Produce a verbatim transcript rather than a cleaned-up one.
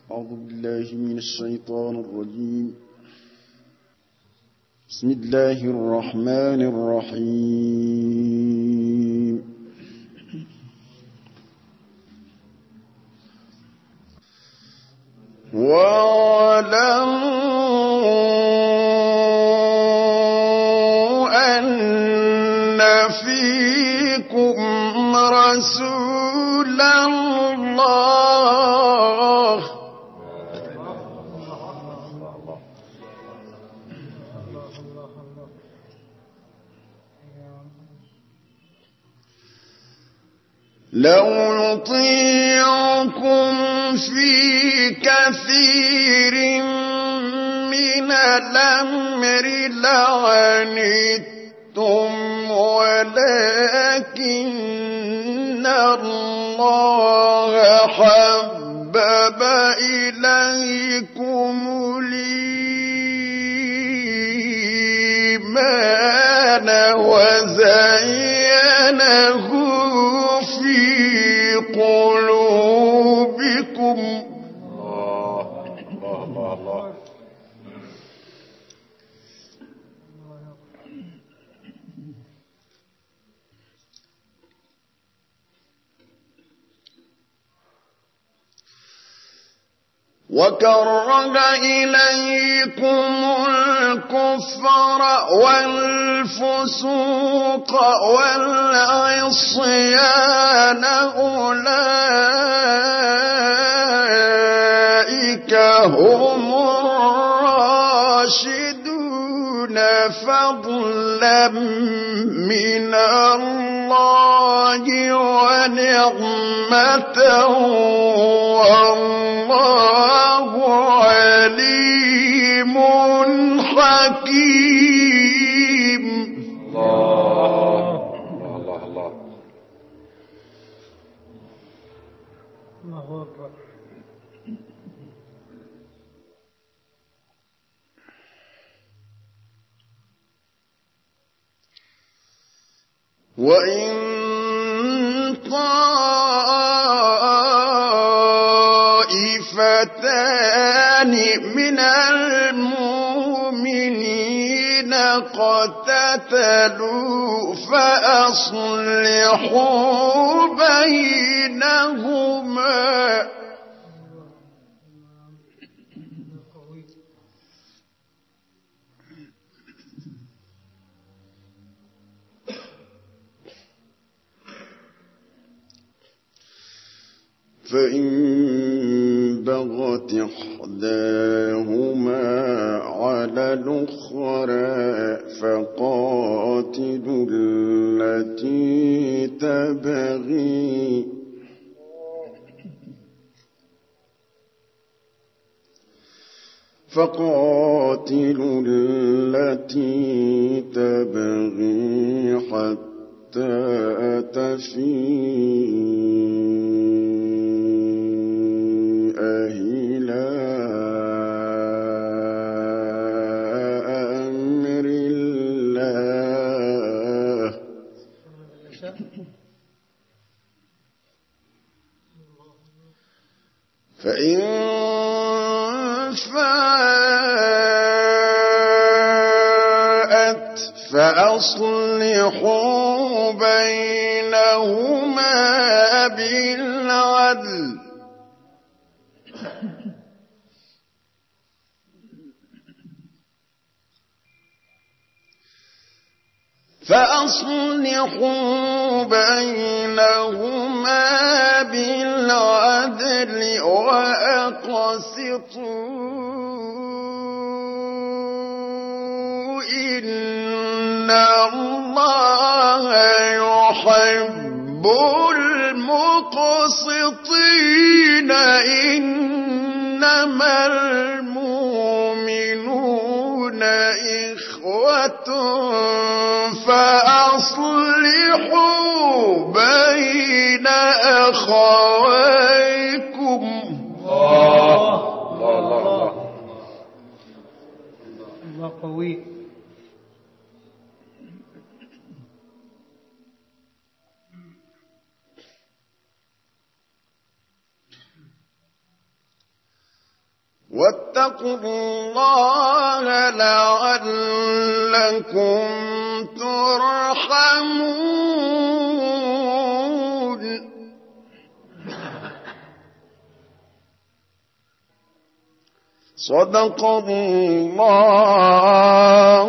أعوذ بالله من الشيطان الرجيم. بسم الله الرحمن الرحيم. واعلموا أن فيكم رسول الله لو يطيعكم في كثير من الأمر لعنتم ولكن الله حبب إليكم الإيمان وزينه في قلوبكم الله الله الله الله وكره إليكم الكفر والفسوق والعصيان أولئك هم الراشدون فضلا من الله ونعمة والله عليم حكيم. الله الله الله الله أكبر. وإن طائفتان من المؤمنين اقتتلوا فأصلحوا بينهما فإن بغت إحداهما على الأخرى فقاتلوا التي تبغي فقاتلوا التي تبغي حتى تفيء إلى أمر الله فإن فاءت فأصلحوا بينهما بالعدل فأصلحوا بينهما بالعدل وأقسطوا إن الله يحب المقسطين إنما المؤمنون إخوة فأصلحوا بين أخويكم. الله الله الله الله قوي. واتقوا الله لعلكم ترحمون. صدق الله